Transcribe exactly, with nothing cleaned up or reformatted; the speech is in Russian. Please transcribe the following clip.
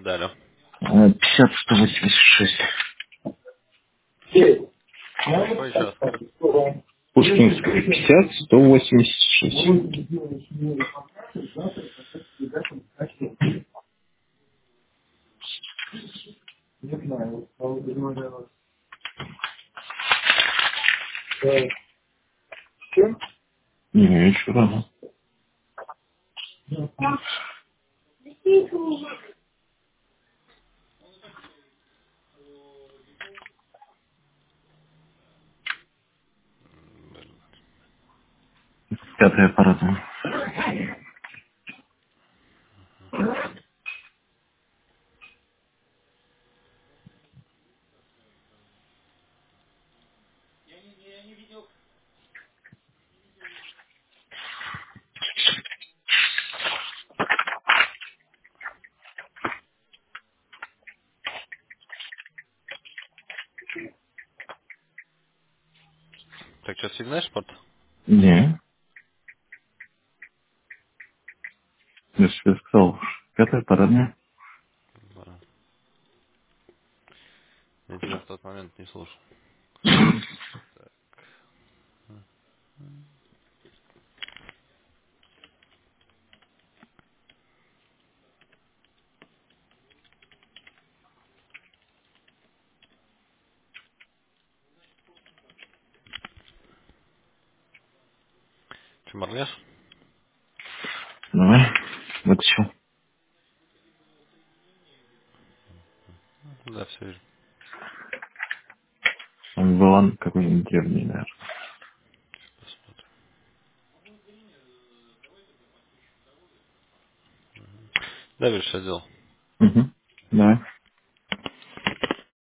Да, алло. Э, пятьдесят сто восемьдесят шесть. Какой еще раз? Пушкинская пятьдесят сто восемьдесят шесть. Не, еще рано. Пятый аппарат. Так, что, сигнаешь порт? Не, я же тебе сказал. Пятый аппарат. Не. Да. Я тебя в тот момент не слушал. Че, моргнешь? Давай. Вытащил. Да, все вижу. Он был какой-нибудь древний, наверное. Посмотрим. Да, видишь, что я сделал. Угу. Давай.